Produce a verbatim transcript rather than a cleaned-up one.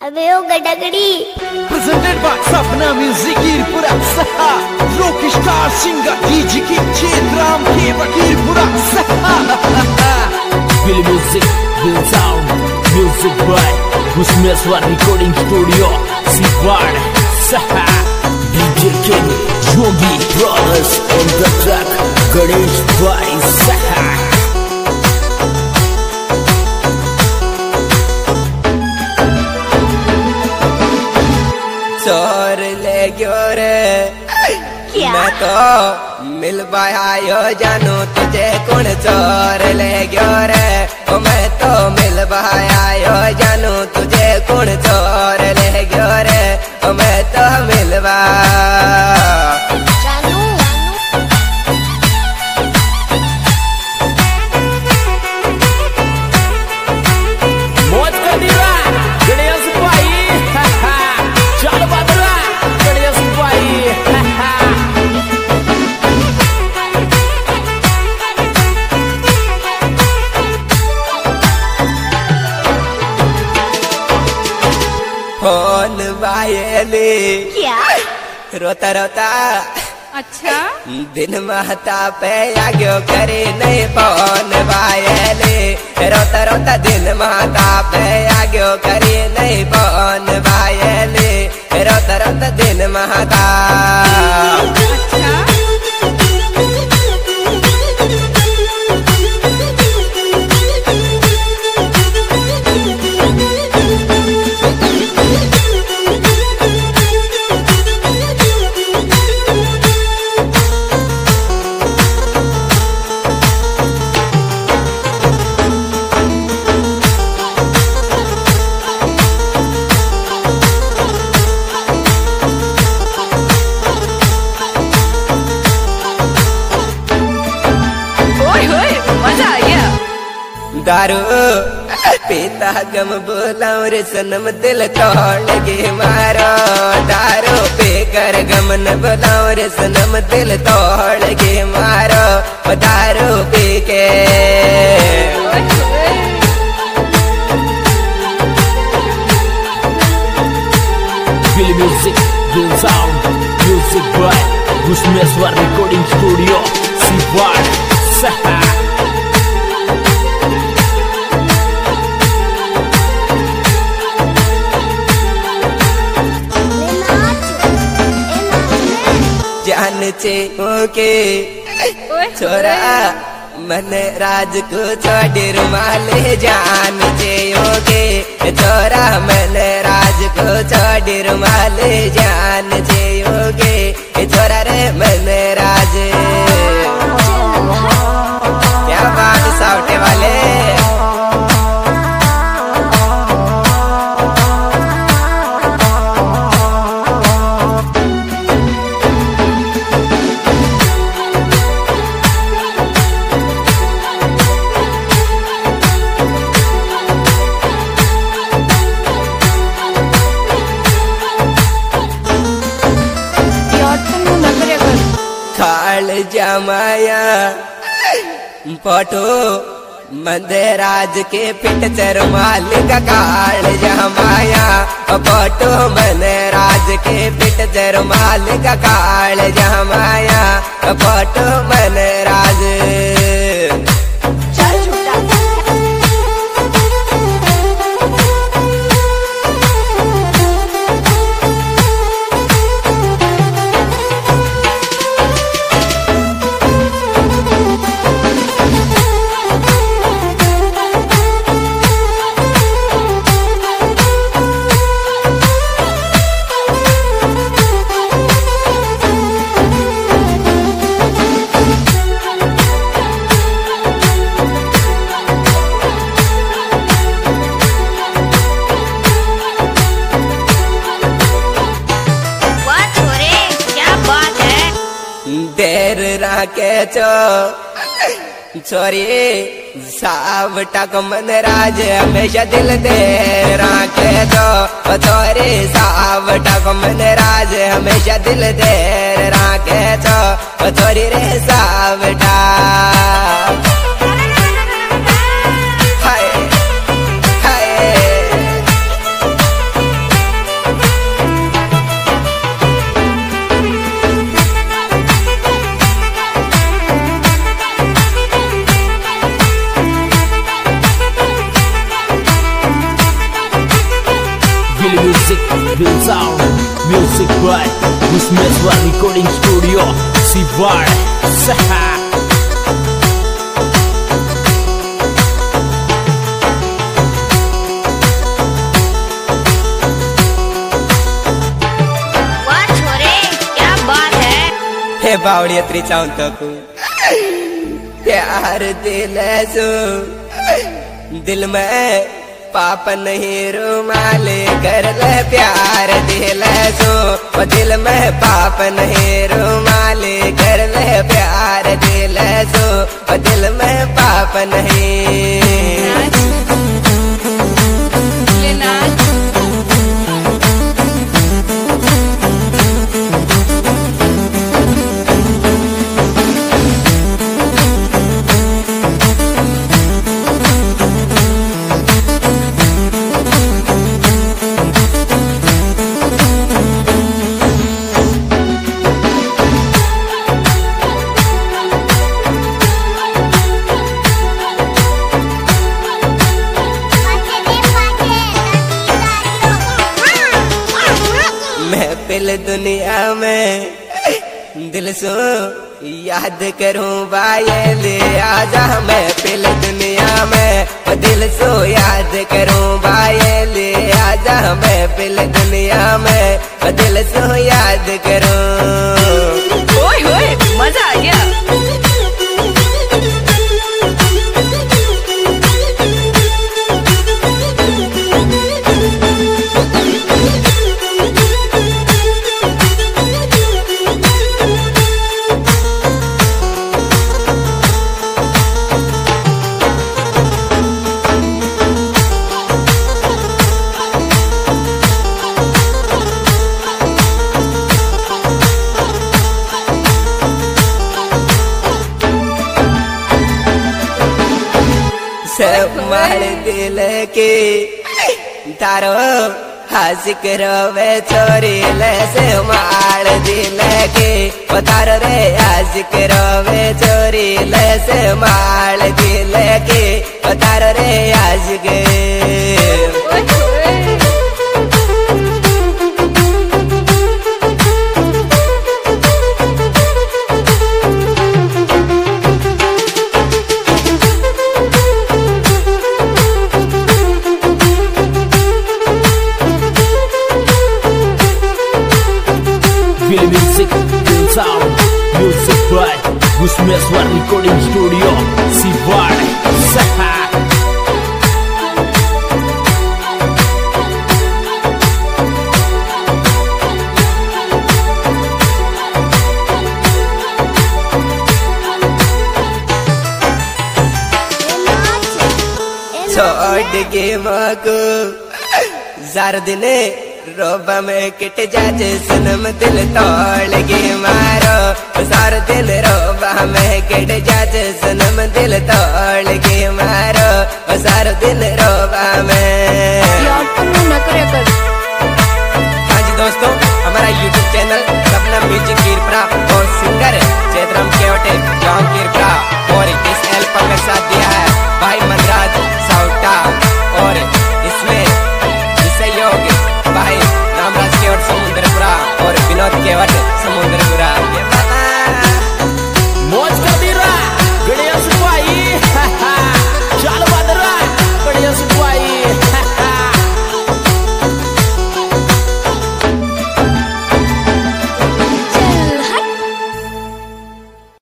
अबे ओ गडगड़ी presented by Sapna Music Irpura Saha rock star singer D J K Chetram K Bakirpura Saha Bill Music, Bill Sound, Music by Gusmeswar Recording Studio, Sipad, Saha, D J King, Yogi Brothers on the track, Ganesh by Saha. चोर ले गयो रे क्या? मैं तो मिल आयो जानू तुझे कौन चोर ले गयो रे ओ मैं तो मिल आयो जानू तुझे कौन चोर ले गयो रे ओ मैं तो मिलवा जानू मौज कर दिया गणेश भाई, चल बदला गणेश भाई. फोन बायले क्या? रोता रोता अच्छा दिन महता पे आग्यो करे नहीं फोन बायले रोता रोता दिन महता पे आग्यो करे नहीं फोन बायले रोता रोता दिन महता अच्छा ओए होए मजा आ गया. दारू पीता गम बोलाऊं रे सनम दिल तोड़ के मारो दारू पी कर गम न बोलाऊं रे सनम दिल तोड़ के मारो दारू पी के ओए होए Bill Music, Bill Sound, Music by Gusmeswar Recording Studio, Sipad, Saha. जान चे के ओए छोरा मन राज को छोड़ रुमाल जान चे के छोरा मन राज को छोड़ रुमाल जान चे के छोरा रे मन राज क्या बात सावटे वाले यार तुम न करे कर खाल जमाया पटो मंदराज के पिट चर मालिक काल जमाया पटो मनराज के पिट चर मालिक काल जमाया पटो मनराज चल झूठा वाह छोरे क्या बात है. देर राके चो छोरी सावटा को मन राज हमेशा दिल दे राके चो छोरी सावटा को मन राज हमेशा दिल दे राके चो छोरी रे सावटा हाय हाय Feel music, feel sound. Music by Gusmeswar Recording Studio. Sivar. Saha. वाह छोरे क्या बात है। हे बावड़ी अत्री चाहूं तक प्यार दिल सो दिल में पाप नहीं रुमाले कर ले प्यार दिल सो ओ दिल में पाप नहीं रुमाले कर ले प्यार दिल सो ओ दिल में पाप नहीं। ये नाच महफिल दुनिया में दिल सो याद करूं बायल आजा महफिल दुनिया में ओ दिल सो याद करूं बायल आजा महफिल दुनिया में ओ दिल सो याद करूं। ओए होए मजा आ गया। मार दिल के तारो हासिक रोवे छोरी ले से मार दिल के ओ तारो रे हासिक रोवे छोरी ले से मार दिल के ओ तारो रे हासिक। ओए होए Feel music, feel sound. Music by Gusmeswar Recording Studio. Sivar. Saha. छोड़ के माँ को जार दिने रोबा में किट जाचे सनम दिल तोड़ के मारो सार दिन रोबा में किट जाचे सनम दिल तोड़ के मारो सार दिन रोबा में। यार तुम न करे कर।